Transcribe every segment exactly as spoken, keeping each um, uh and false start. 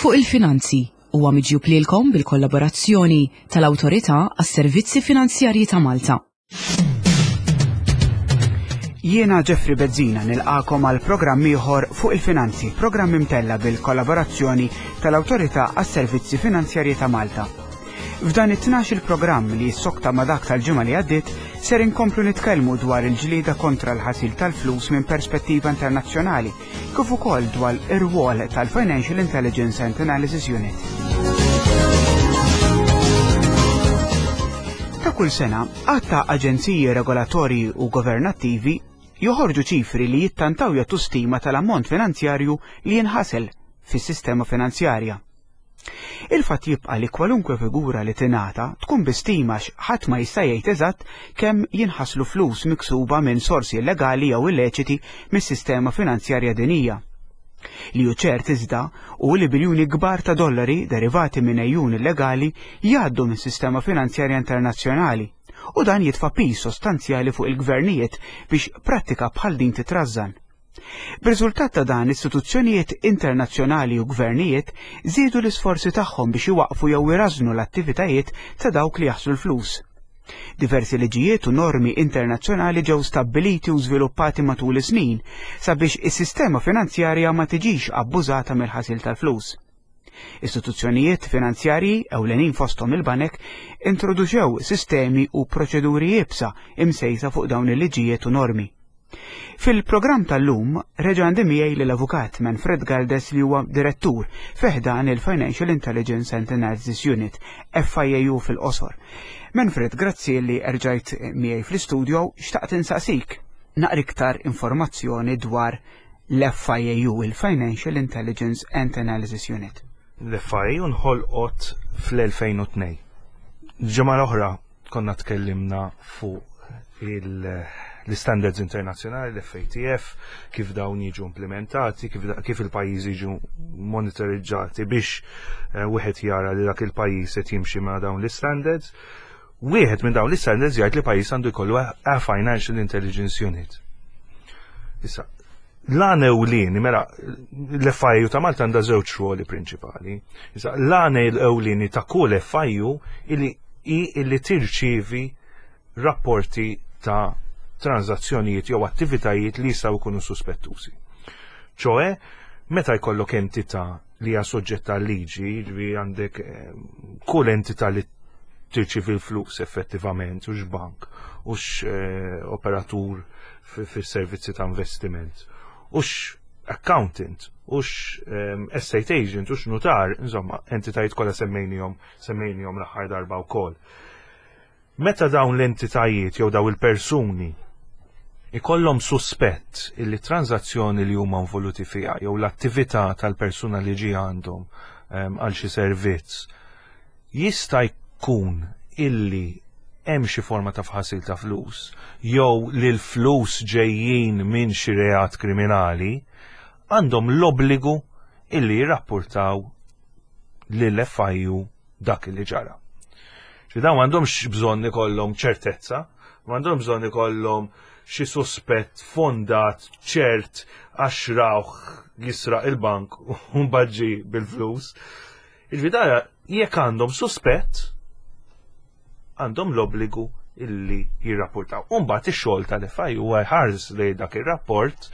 fuq il-finanzi huwa miġjub lilkom bil-kollaborazzjoni tal-Awtorità għas-Servizzi Finanzjarji ta' Malta. Jiena Jeffrey Bezzina nilqakom għal programm ieħor fuq il-finanzi, programm imtella bil-kollaborazzjoni tal-Awtorità għas-Servizzi Finanzjarji ta' Malta. F'dan it-tnax il-programm li jissokta ma' dak tal-ġimgħa li għaddiet ser inkomplu nitkellmu dwar il-ġlieda kontra l-ħasil tal-flus minn perspettiva internazzjonali, kif ukoll dwar ir-rwol tal-Financial Intelligence and Analysis Unit. Ta' kull sena, għatta aġenziji regolatorji u governattivi joħorġu ċifri li jittantaw jagħtu stima tal-ammont finanzjarju li jinħasel fis-sistema finanzjarja. Il-fatt jibqa' li kwalunkwe figura li tingħata tkun bistima ħadd ma jista' jgħid eżatt kemm jinħaslu flus miksuba minn sorsi illegali jew illeċiti mis-sistema finanzjarja dinija. Li hu ċert iżda hu li biljuni kbar ta' dollari derivati minn ejjun illegali jgħaddu mis-sistema finanzjarja internazzjonali u dan jitfa' pis sostanzjali fuq il-gvernijiet biex prattika bħal din titrażżan. B'riżultat ta' dan istituzzjonijiet internazzjonali u gvernijiet żiedu l-isforzi tagħhom biex iwaqfu jew irażnu l-attivitajiet ta' dawk li jaħslu l-flus. Diversi liġijiet u normi internazzjonali ġew stabbiliti u żviluppati matul is-snin sabiex is-sistema finanzjarja ma tiġix abbużata mill-ħasil tal-flus. Istituzzjonijiet finanzjarji ewlenin fosthom il-banek introduċew sistemi u proċeduri jibsa imsejsa fuq dawn il-liġijiet u normi. Fil-programm tal-lum reġa' għandi miegħi lill-avukat Manfred Galdes li huwa direttur fiħdan il-Financial Intelligence and Analysis Unit, F I A U fil-qosor. Manfred, grazzi li erġajt miegħi fl-istudio, xtaqt insaqsik naqra iktar informazzjoni dwar l-F I A U, il-Financial Intelligence and Analysis Unit. L-F I A U nħolqot fl-elfejn u tnejn. Ġimgħa l-oħra konna tkellimna fuq il- l-standards internazzjonali, l-F A T F, kif dawn jiġu implementati, kif, kif il-pajjiżi jiġu monitorizzati biex uh, wieħed jara li dak il-pajjiż qed jimxi ma' dawn l-standards. Wieħed minn dawn l-standards jgħid li pajjiż għandu jkollu a Financial Intelligence Unit. Issa, l-għana ewlieni, mela l-F I A U ta' Malta għandha żewġ ruoli prinċipali. Issa, l-għana ewlieni ta' kull F I A U illi illi tirċievi rapporti ta' transazzjonijiet jew attivitajiet li jistgħu jkunu suspettużi. ċoe, meta jkollok entità li hija soġġetta għal liġi, li għandek eh, kull entità li tirċievi l-flus effettivament, ux bank, ux eh, operatur fis-servizzi ta' investiment, ux accountant, ux eh, estate agent, ux notar, insomma, entitajiet kollha semmejnihom semmejnihom l-aħħar darba wkoll. Meta dawn l-entitajiet jew daw il-persuni ikollhom suspett illi transazzjoni li huma involuti fiha jew l-attività tal-persuna li ġie għandhom għal xi servizz jista' jkun illi hemm xi forma ta' fħasil ta' flus jew li l-flus ġejjin minn xi reat kriminali, għandhom l-obbligu illi jirrapportaw lill-F I A U dak li ġara. Xi dawn m'għandhomx bżonn ikollhom ċertezza, m'għandhom bżonn ikollhom xi suspett fondat ċert għax rawh jisraq il-bank u mbaġġi bil-flus. Il-vidara jekk għandhom suspett għandhom l-obbligu illi jirrapportaw. U mbagħad ix-xogħol tal-F I A U ħares li dak ir-rapport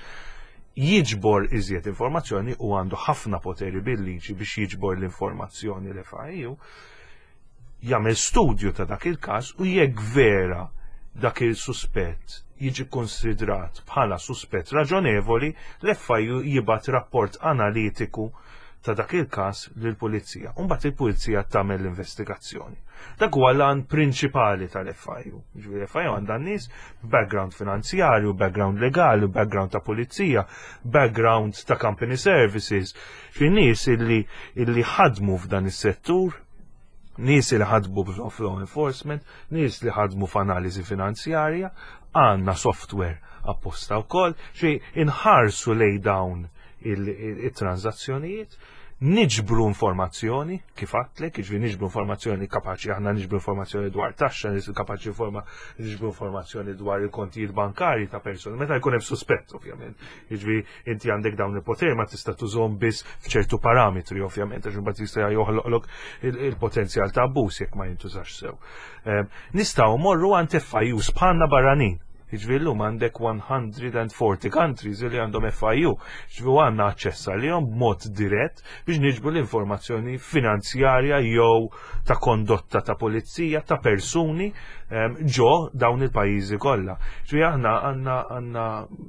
jiġbor iżjed informazzjoni u għandu ħafna poteri bil-liġi biex jiġbor l-informazzjoni l-F I A U, jagħmel studju ta' dak il-każ u jekk vera dak il-suspett jiġi konsidrat bħala suspett raġonevoli, l-F I A U jibgħat rapport analitiku ta' dak il-każ lill-Pulizija. U mbagħad il-Pulizija tagħmel l-investigazzjoni. Dak huwa l-għan prinċipali tal-F I A U. Ġifieri F I A U għandha nies background finanzjarju, background legali, background ta' pulizija, background ta' company services, fi nies illi illi ħadmu f'dan is-settur, nies li ħadmu f'law enforcement, nies li ħadmu f'analiżi finanzjarja, għandna software apposta wkoll xi inħarsu lej dawn il-transazzjonijiet, niġbru informazzjoni, kif għatlek, iġvi niġbru informazzjoni kapaċi, aħna niġbru informazzjoni dwar taxxa, kapaċi niġbru informazzjoni dwar il-kontijiet bankari ta' persuni, meta jkun hemm suspett, ovvjament. Iġvi inti għandek dawn il-poteri ma tista' tużhom biss f'ċertu parametri, ovvjament, għax imbagħad jista' joħloqlok il-potenzjal ta' abbuż jekk ma jintużax sew. Nistgħu morru għand F I Us bħalna barranin. Iġvi llum għandek one hundred forty countries li għandhom F I U. Iġvi għandna aċċess għalihom b'mod dirett biex niġbru l-informazzjoni finanzjarja jew ta' kondotta ta' pulizija ta' persuni ġo dawn il-pajjiżi kollha. Iġvi aħna għandna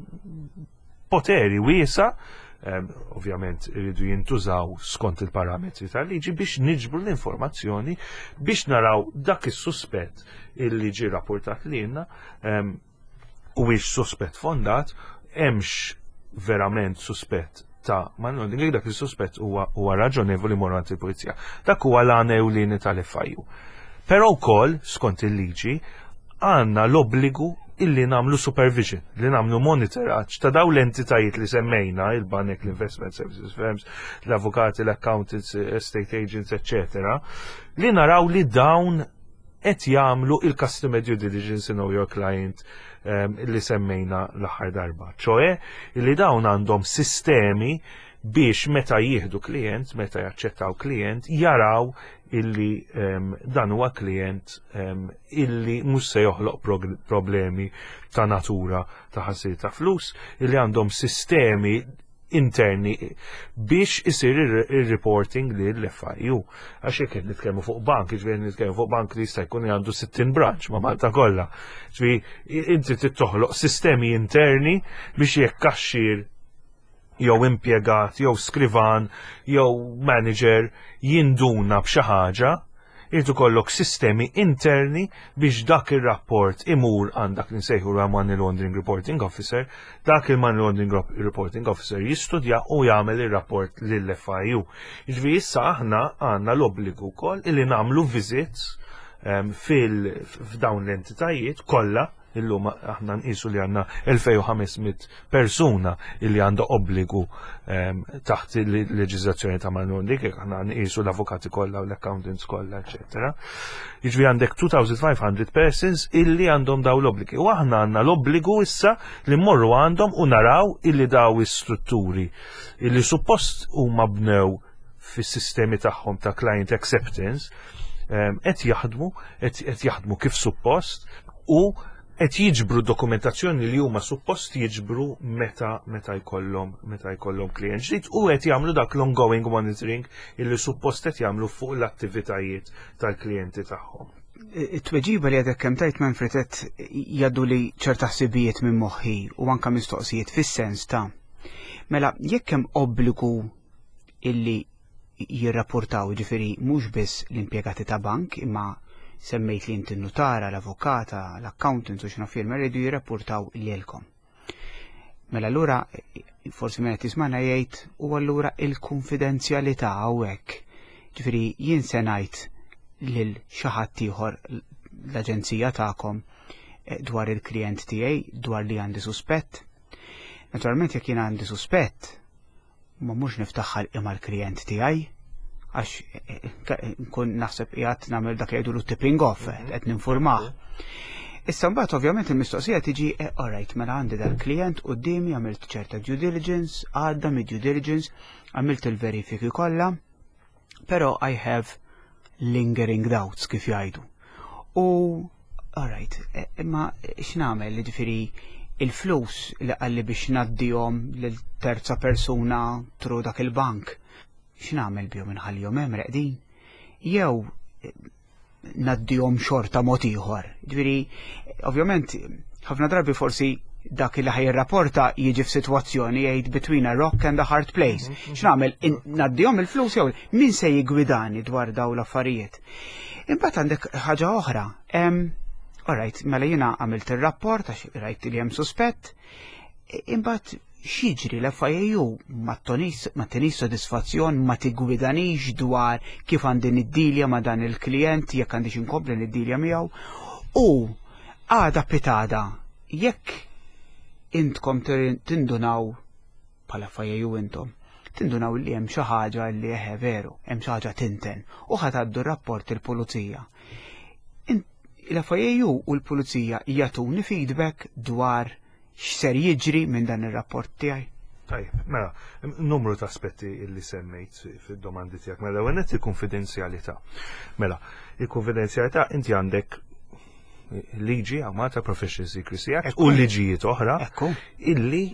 poteri wiesa, ovvjament iridu jintużaw skont il-parametri tal-liġi biex niġbru l-informazzjoni biex naraw dak is-suspett illi ġie rapportat lilna u wiex suspett fondat, hemmx verament suspett ta' money laundering, dak il-suspett huwa raġonevoli morant il-pulizija. Dak huwa l-għana ewlieni tal-F I U. Però wkoll, skont il-liġi, għandna l-obbligu illi namlu supervision, li namlu monitoraġġ ta' daw l-entitajiet li semmejna, il-banek, l-investment services firms, l-avukati, l-accountants, estate agents, et cetera, li naraw li dawn qed jagħmlu il-customer due diligence in your client um, li semmejna l-aħħar darba. ċoe, li dawn għandhom sistemi biex meta jieħdu klient, meta jaċċettaw klient, jaraw illi um, dan huwa klient um, illi mhux se joħloq problemi ta' natura ta' ħasil ta' flus, illi għandhom sistemi interni biex isir il-reporting li l-F I U. Għax jekk nitkellmu fuq bank, ġvien nitkellmu fuq bank li jista' jkun għandu sittin branch ma' Malta kollha. Ġvi inti tittoħloq sistemi interni biex jekk kaxxir jew impjegat, jew skrivan, jew manager jinduna b'xi ħaġa, irtu kollok sistemi interni biex dak il-rapport imur għandak li nsejħu Money Laundering Reporting Officer, dak il-Money Laundering Reporting Officer jistudja u jagħmel il-rapport lill-F I U. Ġvi issa aħna għandna l-obbligu wkoll illi nagħmlu visits um, fil-dawn l-entitajiet kollha. Illum aħna nqisu li għandna elfejn u ħamesmien persuna illi għandha obbligu um, taħt il-leġiżlazzjoni ta' money laundering, aħna nqisu l-avukati kollha u l-accountants kollha, et cetera. Jiġri għandek two thousand five hundred persons illi għandhom daw l-obbligi. U aħna għandna l-obbligu issa li mmorru għandhom u naraw illi daw is-strutturi illi suppost huma bnew fis-sistemi tagħhom ta' client acceptance qed jaħdmu qed jaħdmu kif suppost u qed jiġbru dokumentazzjoni li huma suppost jiġbru meta meta jkollhom meta jkollhom klient ġdid u qed jagħmlu dak l-ongoing monitoring illi suppost qed jagħmlu fuq l-attivitajiet tal-klijenti tagħhom. It-tweġiba li għadek kemm tajt Manfred qed jgħaddu li ċerta ħsibijiet minn moħħi u anke mistoqsijiet fis-sens ta' mela jekk hemm obbligu illi jirrapportaw ġifieri mhux biss l-impjegati ta' bank imma semmejt li inti n-notara, l-avukata, l-accountant u xina firma rridu jirrapportaw lilkom. Mela allura forsi minn qed tismana jgħid u allura il-konfidenzjalità hawnhekk. Ġifieri jien se ngħid lil xi ħadd ieħor l-aġenzija tagħkom dwar il-klijent tiegħi dwar li għandi suspett. Naturalment jekk jien għandi suspett ma mhux niftaħħal imma l-klijent tiegħi għax nkun naħseb qiegħed nagħmel dak jgħidu tipping off qed ninfurmah. Issa mbagħad ovvjament il-mistoqsija tiġi alright mela għandi dal-klijent qudiemi għamilt ċerta due diligence, għadda mid-due diligence, għamilt il-verifiki kollha, però I have lingering doubts kif jgħidu. U alright, imma x'nagħmel li ġifieri il-flus li qalli biex ngħaddihom lil terza persuna tru dak il-bank. X'nagħmel bihom inħallihom hemm reqdin? Jew ngħaddihom xorta mod ieħor. Ġifieri, ovvjament, ħafna drabi forsi dak li ħajrapporta jiġi f'sitwazzjoni jgħid between a rock and a hard place. X'nagħmel ngħaddihom il-flus jew min se jigwidani dwar dawn l-affarijiet. Imbagħad għandek ħaġa oħra. Alright, mela jiena għamilt ir-rapport għax rajt li hemm suspett. Imbagħad x'jiġri l-F I U ma tenix sodisfazzjon ma tigwidanix dwar kif għandi niddilja ma dan il-klijent jekk għandix inkompli niddilja miegħu u għada pitada jekk intkom tindunaw bħala F I U intom tindunaw li hemm xi ħaġa li eħe veru, hemm xi ħaġa tinten u ħatgħaddu rapport il-pulizija. L-F I A U u l-pulizija jagħtuni feedback dwar x'ser jiġri minn dan ir-rapport tiegħi. Tajjeb, mela, numru ta' aspetti li semmejt fid-domandi tiegħek. Mela, għennet il-konfidenzjalità. Mela, il-konfidenzjalità inti għandek liġi għamata Professional Secrecy Act u liġijiet oħra illi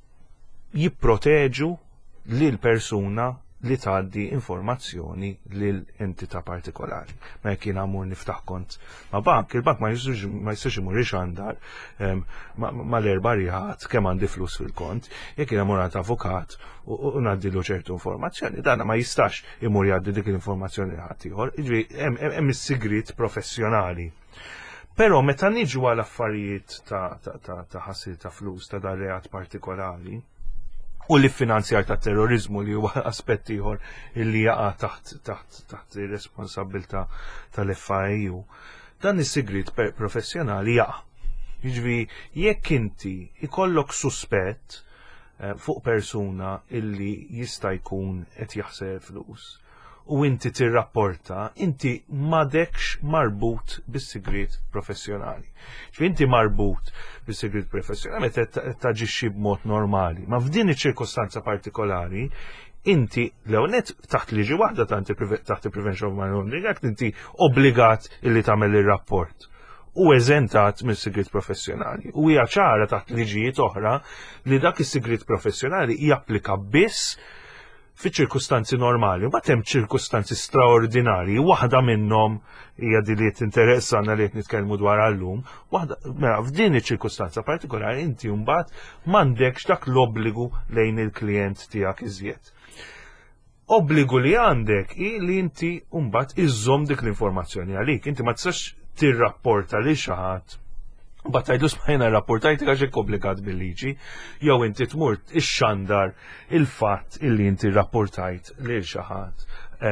jipproteġu lil persuna li tgħaddi informazzjoni lil entità partikolari. Ma jekk jien għamur niftaħ kont ma' bank, il-bank ma jistax imur ixandar mal-erba' riħat kemm għandi flus fil-kont, jekk jien għamur għand avukat u ngħaddilu ċertu informazzjoni, dan ma jistax imur jgħaddi dik l-informazzjoni ħadd ieħor, jiġri hemm is-sigriet professjonali. Però meta niġu għal affarijiet ta' ħassil ta' flus ta' dan reat partikolari, u li finanzjar ta' terrorizmu li huwa aspett ieħor illi jaqa' taħt taħt taħt ir-responsabilità tal-F I A U. Dan is-sigriet professjonali jaqa'. Jiġri jekk inti ikollok suspett fuq persuna illi jista' jkun qed jaħseb flus u inti tirrapporta, inti m'għadekx marbut bis-sigriet professjonali. Ġifieri inti marbut bis-sigriet professjonali meta taġixxi b'mod normali. Ma f'din iċ-ċirkostanza partikolari, inti l-ewnet taħt liġi waħda taħt il-Prevention of Money Laundering Act inti obbligat illi tagħmel ir-rapport u eżentat mill-sigriet professjonali. U hija ċara taħt liġijiet oħra li dak is-sigriet professjonali japplika biss fi ċirkustanzi normali, ma hemm ċirkustanzi straordinarji, waħda minnhom hija di li tinteressana li qed nitkellmu dwar għallum, waħda mela f'din iċ-ċirkustanza partikolari inti mbagħad m'għandekx dak l-obbligu lejn il-klijent tiegħek iżjed. Obbligu li għandek hi li inti mbagħad iżżomm dik l-informazzjoni għalik, inti ma tistax tirrapporta li xi ħadd Battajdu smajna rapportajt għaxek obbligat bil-liġi, jew inti tmur ix-xandar il-fatt illi inti rapportajt li xaħat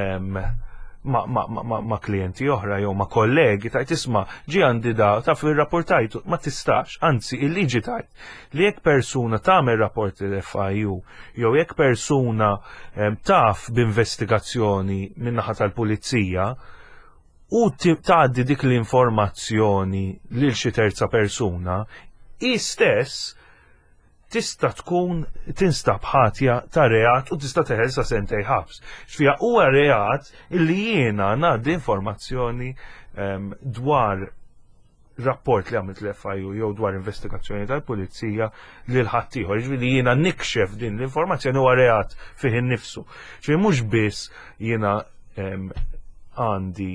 ma klienti oħra jew ma kollegi tajt isma ġi għandi da taf il-rapportajt ma tistax, anzi il-liġi tajt li jekk persuna tagħmel rapport l-F I A U jew jekk persuna taf b'investigazzjoni min-naħa tal-pulizija u tgħaddi dik l-informazzjoni lil xi terza persuna, i stess tista' tkun tinstab ħatja ta' reat u tista' teħel sa sentej ħabs. X'fiha huwa reat illi jiena ngħaddi informazzjoni dwar rapport li għamilt l-F I A U jew dwar investigazzjoni tal-pulizija lil ħadd ieħor. Jiġifieri jiena nikxef din l-informazzjoni huwa reat fih innifsu. Ġifieri mhux biss jiena għandi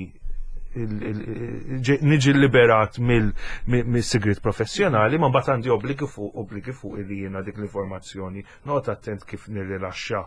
niġi liberat mill-sigrit professjonali, ma mbagħad għandi obbligi fuq obbligi fuq li jiena dik l-informazzjoni not attent kif nirrilaxxa.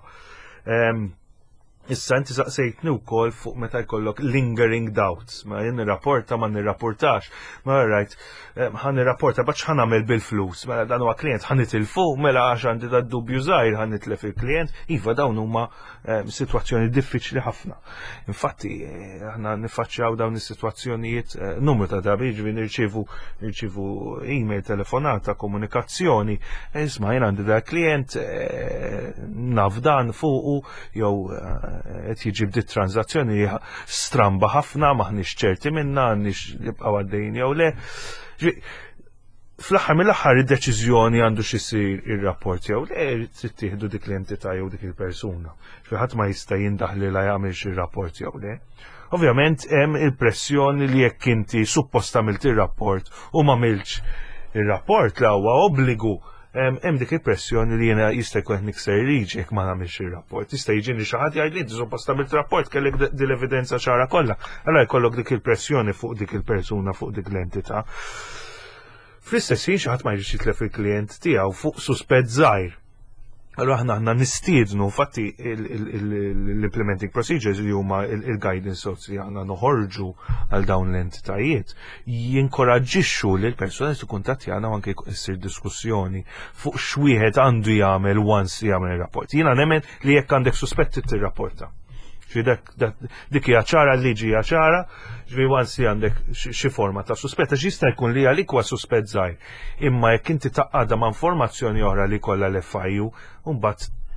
Issa inti saqsejtni wkoll fuq meta jkollok lingering doubts, ma jien nirrapporta ma nirrapportax, ma rajt ħan nirrapporta bax ħan nagħmel bil-flus, mela dan huwa klient ħan nitilfu, mela għax għandi da dubju żgħir ħan nitlef il-klient, iva dawn huma sitwazzjoni diffiċli ħafna. Infatti aħna niffaċċjaw dawn is-sitwazzjonijiet numru ta' drabi ġifieri nirċievu nirċievu email, telefonata, komunikazzjoni, isma' jien għandi da klient naf dan fuqu jew qed jiġi bdiet transazzjoni stramba ħafna maħniex ċerti minnha għandniex nibqgħu għaddejjin jew le. Fl-aħħar mill-aħħar id-deċiżjoni għandu x'isir ir-rapport jew le trid tieħdu dik l-entità jew dik il-persuna. Ħadd ma jista' jindaħli la jagħmilx ir-rapport jew le. Ovvjament hemm il-pressjoni li jekk inti suppost għamilt ir-rapport u ma għamilx ir-rapport la huwa obbligu. Hemm dik il-pressjoni li jiena jista' jkun nikser liġi jekk ma nagħmilx ir-rapport. Jista' jiġini xi ħadd jgħid li inti suppost għamilt rapport kellek din l-evidenza ċara kollha. Allura jkollok dik il-pressjoni fuq dik il-persuna fuq dik l-entità. Fl-istess ħin xi ħadd ma jridx jitlef il-klijent tiegħu fuq suspett żgħir. Allura aħna aħna nistiednu fatti l-implementing procedures li huma il-guidance li aħna noħorġu għal dawn l-entitajiet jinkoraġġixxu lil persuna li tikkuntattjana u anke issir diskussjoni fuq x'wieħed għandu jagħmel once jagħmel ir-rapport. Jiena nemmen li jekk għandek suspetti tirrapporta. Dik hija ċara l-liġi hija ċara, ġifieri once għandek xi forma ta' suspett għax jista' jkun li għalik huwa suspett żgħir. Imma jekk inti taqgħadha ma' informazzjoni oħra li kollha l-F I A U, mbagħad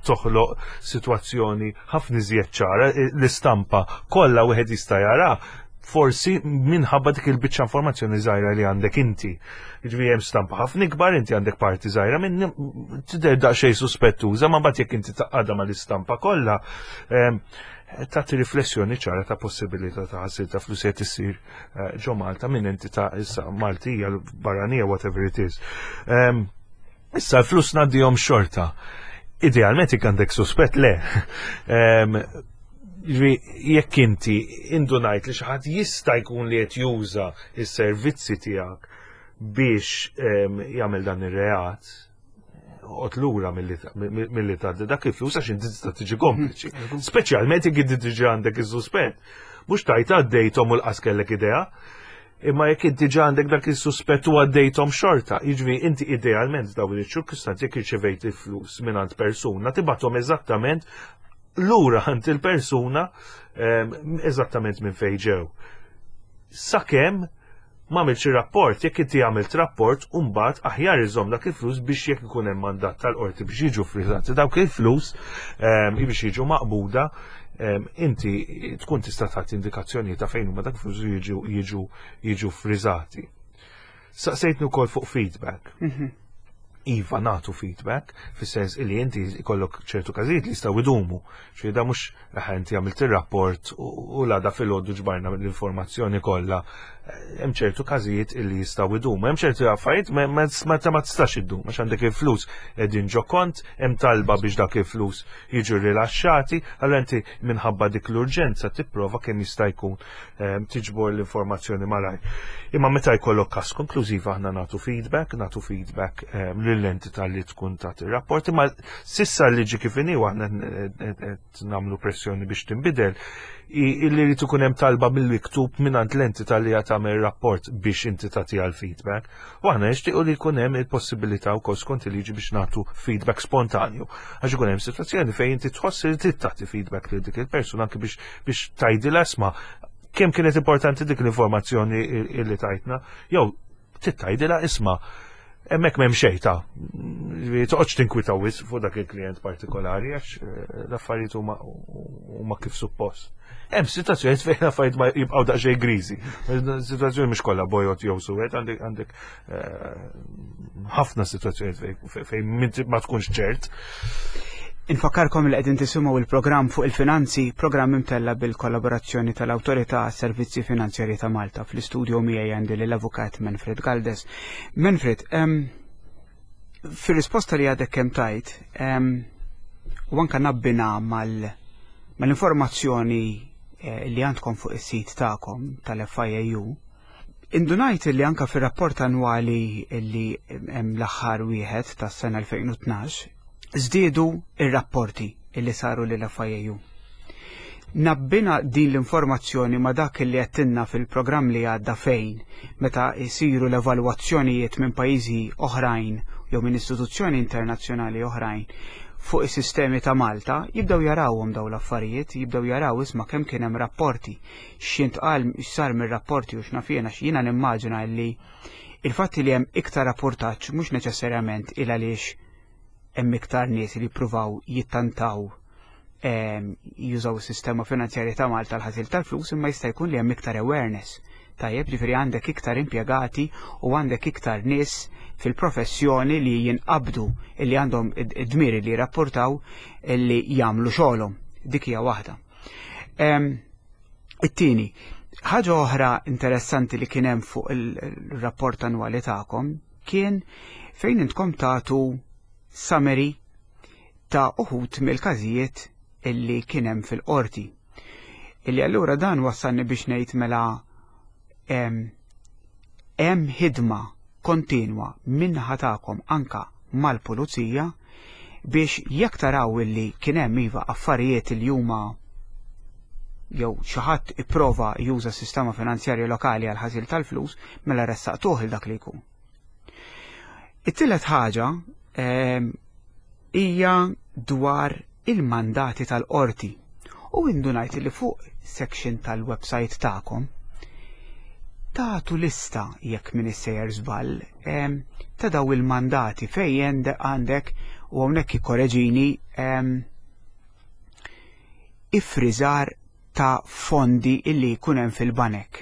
toħloq sitwazzjoni ħafna iżjed ċara, l-istampa kollha wieħed jista' jara forsi minħabba dik il-biċċa informazzjoni żgħira li għandek inti. Jiġri hemm stampa ħafna ikbar, inti għandek parti żgħira minn tidher daqsxejn suspettuża, ma mbagħad jekk inti taqgħadha mal-istampa kollha tagħti riflessjoni ċara ta' possibilità ta' ħassil ta' flus qed issir ġo Malta minn entità issa Maltija barranija whatever it is. Issa l-flus ngħaddihom xorta. Idealment jekk għandek suspett le. Jekk inti indunajt li xi ħadd jista' jkun li qed juża s-servizzi tiegħek biex jagħmel dan ir-reat, qod lura milli tgħaddi dak il-flus għax inti tista' tiġi kompliċi. Speċjalment jekk inti tiġi għandek is-suspett. Mhux tajt għaddejthom u l-qas kellek idea, imma jekk inti ġa għandek dak is-suspett u għaddejthom xorta, jiġri inti idealment dawn iċ-ċirkustanzi jekk irċevejt il-flus mingħand persuna tibgħathom eżattament lura għand il-persuna eżattament minn fejn ġew. Sakemm m'għamilx ir-rapport, jekk inti għamilt rapport u mbagħad aħjar iżomm dak il-flus biex jekk ikun hemm mandat tal-qorti biex jiġu friżati dawk il-flus biex jiġu maqbuda, inti tkun tista' tagħti indikazzjoni ta' fejn huma dak il-flus jiġu jiġu friżati. Saqsejtni wkoll fuq feedback. Iva nagħtu feedback, fis-sens li inti jkollok ċertu każijiet li jistgħu idumu. Xi da mhux inti għamilt ir-rapport u l-għada fil-għoddu ġbarna l-informazzjoni kollha. Hemm ċertu każijiet li jistgħu idumu. Hemm ċertu affarijiet ma ma tistax iddum għax għandek il-flus qegħdin ġo kont, hemm talba biex dak il-flus jiġu rilaxxati, allura inti minħabba dik l-urġenza tipprova kemm jista' jkun tiġbor l-informazzjoni malajr. Imma meta jkollok każ konklużiv aħna nagħtu feedback, nagħtu feedback lill-entità li tkun tagħti ir-rapport, imma sissa l-liġi kif inhi aħna qed nagħmlu pressjoni biex tinbidel, illi li tkun hemm talba mill-miktub mingħand l-entità li qed tagħmel rapport biex inti tagħtiha l-feedback. U aħna nixtiequ li jkun hemm il-possibilità wkoll skont il-liġi biex nagħtu feedback spontanju. Għax ikun hemm sitwazzjoni fejn inti tħoss li trid tagħti feedback lil dik il-persuna anke biex biex tgħidilha isma' kemm kienet importanti dik l-informazzjoni li tajtna, jew titgħidilha isma' hemmhekk m'hemm xejn ta' toqgħodx tinkwitaw wisq fuq dak il-klijent partikolari għax l-affarijiet huma kif suppost. Hemm sitwazzjonijiet fejn l-affarijiet ma jibqgħu daqsxejn griżi. Sitwazzjoni mhux kollha bojgħod jew suwed, għandek għandek ħafna sitwazzjonijiet fejn ma tkunx ċert. Infakkarkom li qegħdin tisimgħu il-programm fuq il-finanzi, programm imtella bil-kollaborazzjoni tal-Awtorità għas-Servizzi Finanzjarji ta' Malta. Fl-istudju miegħi għandi lill-Avukat Manfred Galdes. Manfred, fir-risposta li għadek kemm tajt, u anke nabbina mal-informazzjoni li għandkom fuq is-sit tagħkom tal-F I A U, indunajt li anke fir-rapport annwali li hemm l-aħħar wieħed tas-sena elfejn u tnax żdiedu ir-rapporti illi saru lil F I A U. Nabbina din l-informazzjoni ma dak li għattinna fil-programm li għadda fejn meta jsiru l-evalwazzjonijiet minn pajjiżi oħrajn jew minn istituzzjoni internazzjonali oħrajn fuq is-sistemi ta' Malta, jibdew jarawhom daw l-affarijiet, jibdew jaraw isma' kemm kien hemm rapporti, x'intqal x'sar mir-rapporti u x'nafjena x'jiena nimmaġina li il-fatti li hemm iktar rapportaġġ mhux neċessarjament il għaliex hemm iktar nies li jippruvaw jittantaw jużaw is-sistema finanzjarja ta' Malta l-ħasil tal-flus, imma jista' jkun li hemm iktar awareness. Tajjeb, ġifieri għandek iktar impjegati u għandek iktar nies fil-professjoni li jinqabdu li għandhom id-dmiri li jirrapportaw li jagħmlu xogħolhom. Dik hija waħda. It-tieni, ħaġa oħra interessanti li kien hemm fuq il-rapport annwali tagħkom kien fejn intkom tagħtu summary ta' uħud mill-każijiet illi kien hemm fil-qorti. Illi allura dan wassalni biex ngħid mela hemm ħidma kontinwa minnaħa tagħkom anka mal-pulizija biex jekk taraw illi kien hemm iva affarijiet li huma jew xi ħadd ipprova juża s-sistema finanzjarja lokali għal ħasil tal-flus mela ressaqtuh il dak li jkun. It-tielet ħaġa hija dwar il-mandati tal-qorti u indunajt li fuq section tal-website tagħkom tagħtu lista jekk min issejjer żball ta' daw il-mandati fejn għandek u hawnhekk ikkoreġini ifriżar ta' fondi illi jkun hemm fil-banek.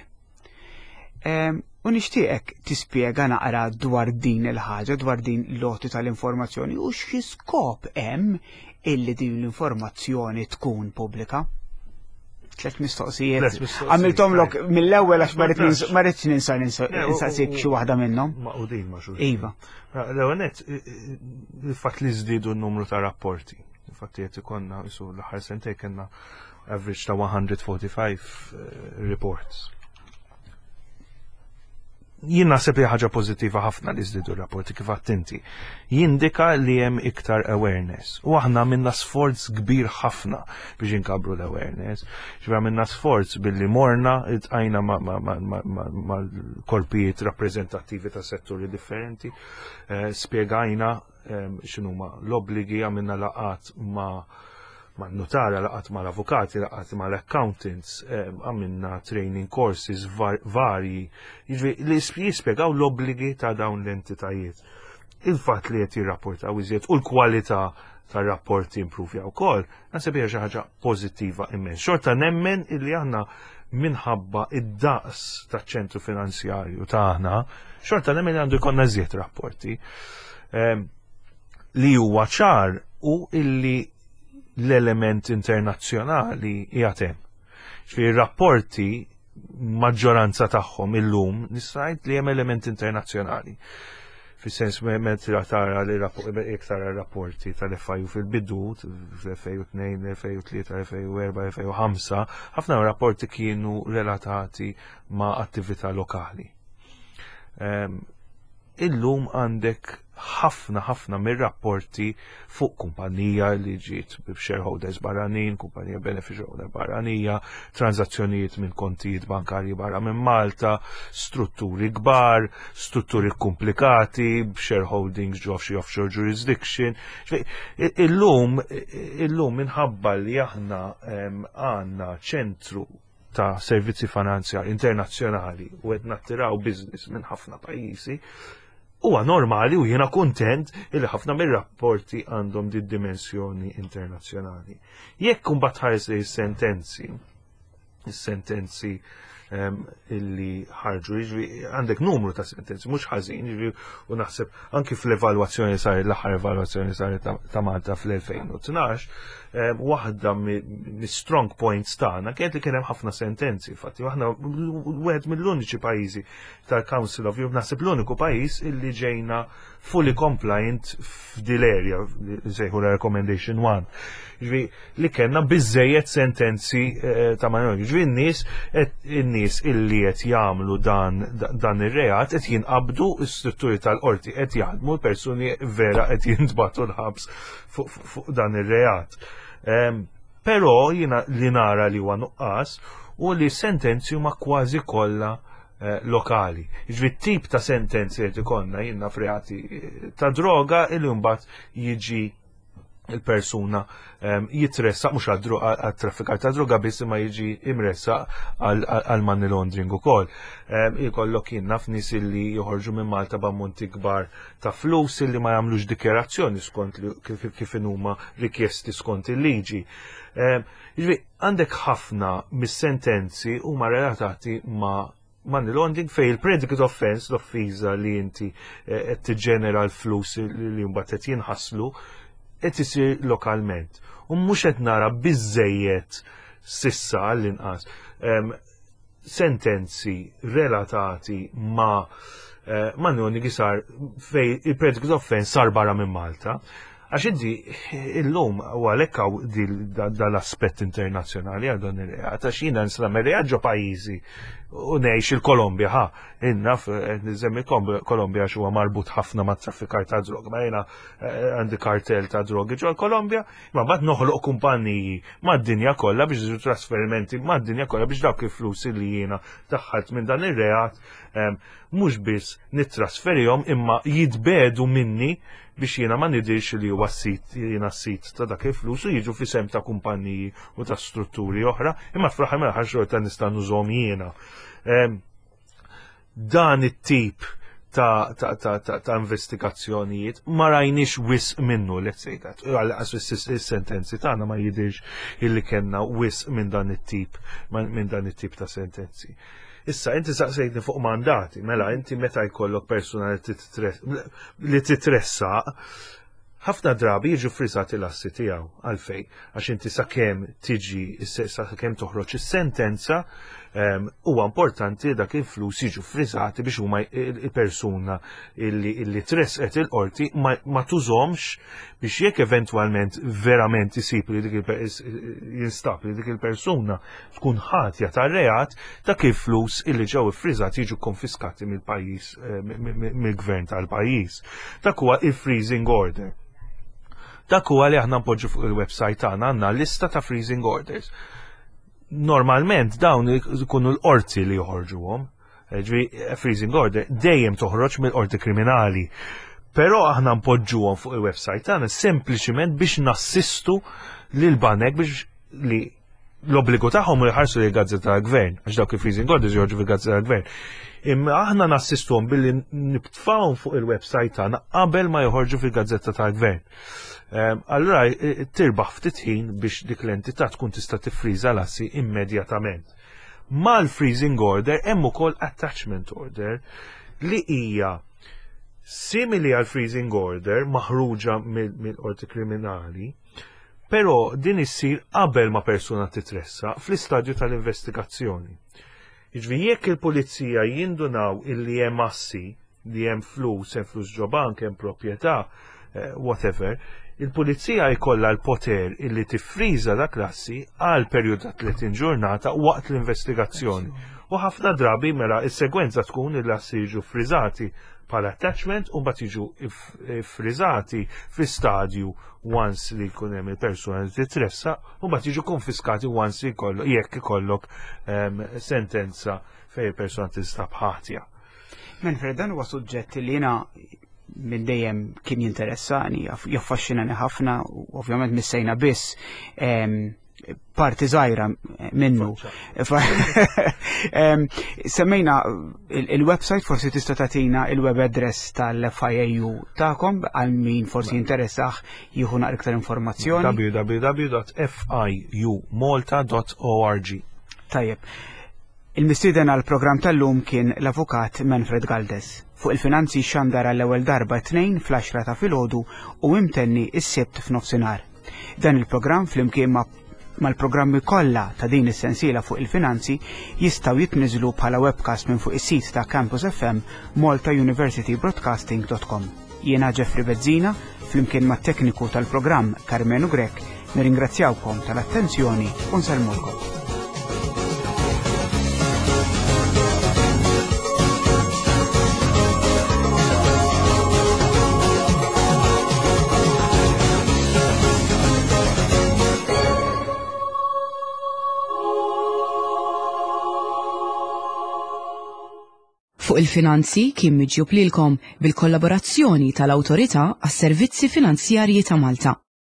U nixtieqek tispjega naqra dwar din il-ħaġa, dwar din l-loti tal-informazzjoni u xi skop hemm illi din l-informazzjoni tkun pubblika. Tlet mistoqsijiet. Għamiltom lok mill-ewwel għax ma rridx ninsa ninsaqsik xi waħda minnhom. Maqudin ma' xulxin. Iva. L-ewwel nett il-fatt li żdiedu n-numru ta' rapporti. Il-fatt li qed ikonna isu l-aħħar sentej kellna average ta' one hundred forty-five reports. Jien naħseb li ħaġa pożittiva ħafna li żdiedu r-rapporti kif attenti. Jindika li hemm iktar awareness. U aħna minna sforz kbir ħafna biex inkabru l-awareness. Ġifier minna sforz billi morna iltqajna mal-korpijiet rappreżentattivi ta' setturi differenti, spjegajna x'inhuma l-obbligi, għamilna laqat ma' ma' notara, laqat ma' l-avukati, laqat ma' l-accountants, għamilna training courses varji, li jispjegaw l-obbligi ta' dawn l-entitajiet. Il-fat li qed jirrapportaw iżjed u l-kwalità tar rapporti improvja wkoll, naħseb hija xi ħaġa pożittiva immens. Xorta nemmen illi aħna minħabba id-daqs taċ-ċentru finanzjarju tagħna, xorta nemmen għandu jkollna żjed rapporti. Li huwa ċar u illi l-element internazzjonali jgħatem. Ġifieri rapporti maġġoranza tagħhom illum nistajt li hemm element internazzjonali. Fis-sens meta tara li iktar rapporti tal-F I U fil-bidu fl-ألفين واثنين, ألفين وثلاثة, ألفين وأربعة, ألفين وخمسة, ħafna rapporti kienu relatati ma' attività lokali. Illum għandek ħafna ħafna mir-rapporti fuq kumpanija li ġiet b'shareholders barranin, kumpanija beneficial owner barranija, transazzjonijiet minn kontijiet bankarji barra minn Malta, strutturi kbar, strutturi komplikati, shareholdings ġo xi offshore jurisdiction. Illum illum minħabba li aħna għandna ċentru ta' servizzi finanzjari internazzjonali u qed nattiraw business minn ħafna pajjiżi, huwa normali u jiena kuntent li ħafna mir-rapporti għandhom din dimensjoni internazzjonali. Jekk imbagħad ħares li sentenzi, is-sentenzi illi ħarġu, għandek numru ta' sentenzi, mhux ħażin, u naħseb anki fl-evalwazzjoni saret l-aħħar evalwazzjoni saret ta' Malta fl-ألفين واثناشر, waħda mis-strong points tagħna kienet li kien hemm ħafna sentenzi, fatti aħna wieħed mill-uniċi pajjiżi tal-Council of Europe, naħseb l-uniku pajjiż illi ġejna fully compliant f'dil area li sejħu recommendation one. Li kellna biżejjed sentenzi ta' manjoni. Ġifi n-nies in-nies illi qed jagħmlu dan dan ir-reat qed jinqabdu s-strutturi tal-qorti qed jaħdmu l-persuni vera qed jintbagħtu l-ħabs fuq dan ir-reat. Però jiena li nara li huwa nuqqas u li sentenzi huma kważi kollha lokali. Ġifi tip ta' sentenzi qed ikollna jiena f'reati ta' droga illi mbagħad jiġi il-persuna jitressa mhux għat-traffikar ta' droga biss ma jiġi imressa għal money laundering ukoll. Ikollok jien naf nies illi joħorġu minn Malta b'ammonti kbar ta' flus illi ma jagħmlux dikjerazzjoni skont kif huma rikjesti skont il-liġi. Jiġri għandek ħafna mis-sentenzi huma relatati ma' money laundering fej il-predicate offense, l-offiża li inti qed tiġġenera l-flus li mbagħad qed jinħasslu qed isir lokalment. U mhux qed nara biżejjed sissa għall-inqas sentenzi relatati ma' manjoni sar fej il-predicate offense sar barra minn Malta. Għax inti illum u għalhekk hawn dal-aspett internazzjonali għal dan ir-reat, għax jiena nislam ir-reat ġo pajjiżi u ngħix il-Kolombja, ħa, inna niżemmi Kolombja għax huwa marbut ħafna ma' traffikar ta' droga, ma jiena għandi kartell ta' drogi ġo l-Kolombja, ma bad noħloq kumpaniji mad-dinja kollha biex jiġu trasferimenti mad-dinja kollha biex dawk il-flus li jiena daħħalt minn dan ir-reat mhux biss nittrasferihom imma jitbedu minni biex jiena ma nidirx li huwa s-sit jiena s-sit ta' dak il-flus u jiġu fisem ta' kumpanniji u ta' strutturi oħra, imma fl-aħħar mill-aħħar xorta nista' nużhom jiena. Dan it-tip ta' ta' ta' ta' ta' investigazzjonijiet ma rajniex wisq minnu, let's say that. Għalqas is-sentenzi tagħna ma jidirx illi kellna wisq minn dan it-tip minn dan it-tip ta' sentenzi. Issa, inti saqsejtni fuq mandati, mela inti meta jkollok persuna li titressaq, ħafna drabi jiġu frisati l-assi tiegħu għalfej, għax inti sakemm tiġi sakemm toħroġ is-sentenza, huwa importanti dak il-flus jiġu frisati biex huma il-persuna illi tresqet il-qorti ma tużomx biex jekk eventwalment verament isib li dik jinstab li dik il-persuna tkun ħatja tar-reat, dak il-flus illi ġew iffriżati jiġu konfiskati mill-pajjiż mill-gvern tal-pajjiż. Dak huwa il-freezing order. Dak huwa li aħna npoġġu fuq il-website tagħna għandna lista ta' freezing orders. Normalment dawn ikunu l-qorti li joħorġuhom, ġifieri freezing order dejjem toħroġ mill-qorti kriminali. Però aħna npoġġuhom fuq il-website tagħna sempliċiment biex nassistu lil banek biex li l-obbligu tagħhom li ħarsu lil gazzetta tal-gvern, għax dawk il-freezing orders joħorġu fil-gazzetta tal-gvern. Imma aħna nassistuhom billi nibtfawhom fuq il-website tagħna qabel ma joħorġu fil-gazzetta tal-gvern. Allura tirbaħ ftit ħin biex dik l-entità tkun tista' tiffriża l-assi immedjatament. Mal-freezing order hemm ukoll attachment order li hija simili għal freezing order maħruġa mill-qorti kriminali, però din issir qabel ma persuna titressa fl-istadju tal-investigazzjoni. Jiġri jekk il-pulizija jindunaw illi hemm assi, li hemm flus, hemm flus ġo bank, hemm proprjetà, whatever, il-pulizija jkollha l-poter illi tiffriża dak l-assi għal perjodu ta' tletin ġurnata waqt l-investigazzjoni. U ħafna drabi mela is-segwenza tkun il-assi jiġu friżati bħala attachment u mbagħad jiġu friżati fi-stadju once li jkun hemm il-persuna li titressa u mbagħad jiġu konfiskati once jkollok jekk ikollok sentenza fejn il-persuna tinstab ħatja. Manfred, dan huwa suġġett li jiena minn dejjem kien jinteressani, jaffaxxinani ħafna, ovvjament missejna biss parti żgħira minnu. Semmejna il-website, forsi tista' tagħtina il-web address tal-F I A U tagħkom għal min forsi jinteressaħ jieħu naqra iktar informazzjoni. w w w dot f i u malta dot org. Tajjeb. Il-mistieden għal-programm tal-lum kien l-avukat Manfred Galdes. Fuq il-finanzi xandar għall-ewwel darba tnejn fl-għaxra ta' filgħodu u imtenni is-sibt f'nofsinhar. Dan il-programm flimkien mal-programmi kollha ta' din is-sensiela fuq il-finanzi jistgħu jitniżlu bħala webcast minn fuq is-sit ta' Campus F M malta university broadcasting dot com. Jiena Jeffrey Bezzina flimkien mat-tekniku tal-programm Carmenu Grek nirringrazzjawkom tal-attenzjoni u nsellmulkom. Fuq il-finanzi kien miġjub lilkom bil-kollaborazzjoni tal-Awtorità għas-Servizzi Finanzjarji ta' Malta.